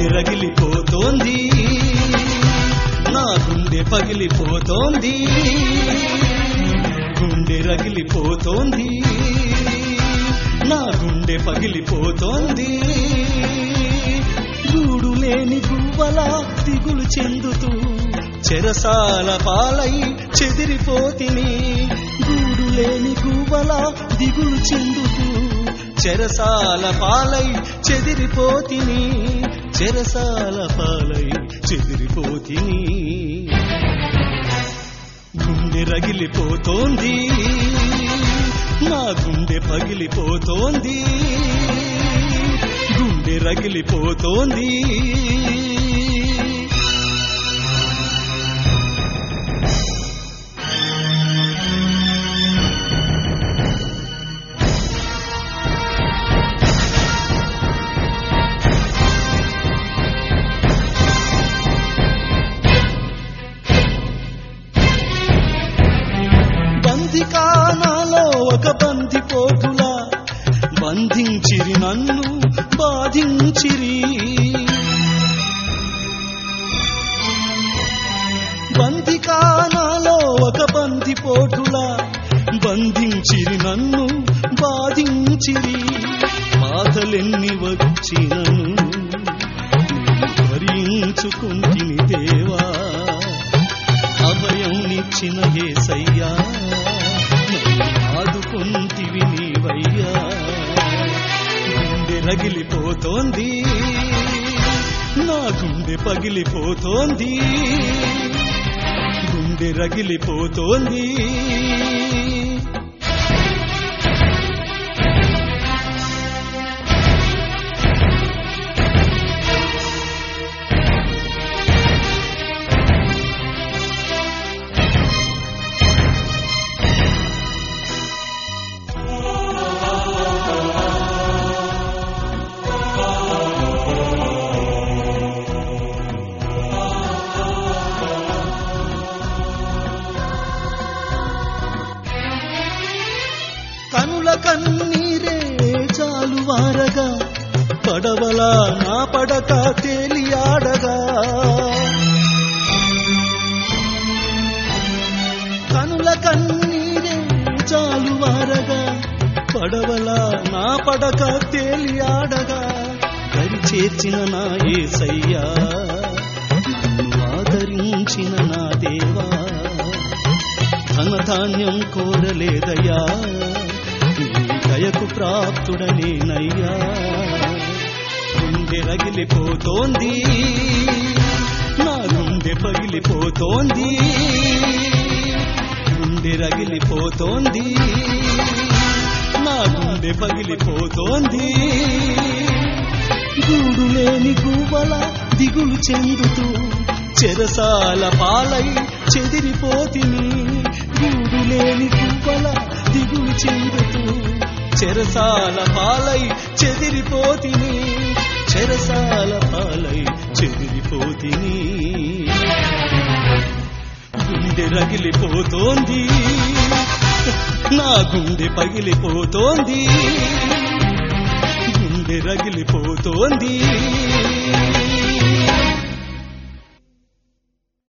గుండె రగిలిపోతోంది నా గుండె పగిలిపోతోంది గుండె రగిలిపోతోంది నా గుండె పగిలిపోతోంది గూడు లేని గువ్వలా దిగులు చెందుతూ చెరసాల పాలై చెదిరిపోతిని గూడు లేని గువ్వలా దిగులు చెందుతూ చెరసాల పాలై చెదిరిపోతిని చెరసాల పాలై చెదిరిపోతిని గుండె రగిలిపోతోంది నా గుండె పగిలిపోతోంది గుండె రగిలిపోతోంది బందికానాలో ఒక బందిపోటులా బంధించిరి నన్ను బాధించిరి బందికానాలో ఒక బందిపోటులా బంధించిరి నన్ను బాధించిరి బాధలెన్ని వచ్చినను భరించుకుంటిని దేవా అభయం నిచ్చిన యేసయ్యా ఆదుకుంటివి నీవయ్యా గుండె రగిలిపోతోంది నా గుండె పగిలిపోతోంది గుండె రగిలిపోతోంది కనుల కన్నీరే చాలు వారగా పడవలా నా పడక తేలియాడగా కనుల కన్నీరే చాలు వారగా పడవలా నా పడక తేలియాడగా దరి చేర్చిన నా యేసయ్యా నన్ను ఆదరించిన నా దేవా ధనధాన్యం కోరలేదయ్యా దయకు ప్రాప్తుడనేనయ్యా గుండె రగిలిపోతోంది నా గుండె పగిలిపోతోంది గుండె రగిలిపోతోంది నా గుండె పగిలిపోతోంది గూడు లేని గువ్వల దిగులు చెందుతూ చెరసాల పాలై చెదిరిపోతిని గూడు లేని గువ్వల దిగులు చెందుతూ చెరసాల పాలై చెదిరిపోతిని చెరసాల పాలై చెదిరిపోతిని గుండె రగిలిపోతోంది నా గుండె పగిలిపోతోంది గుండె రగిలిపోతోంది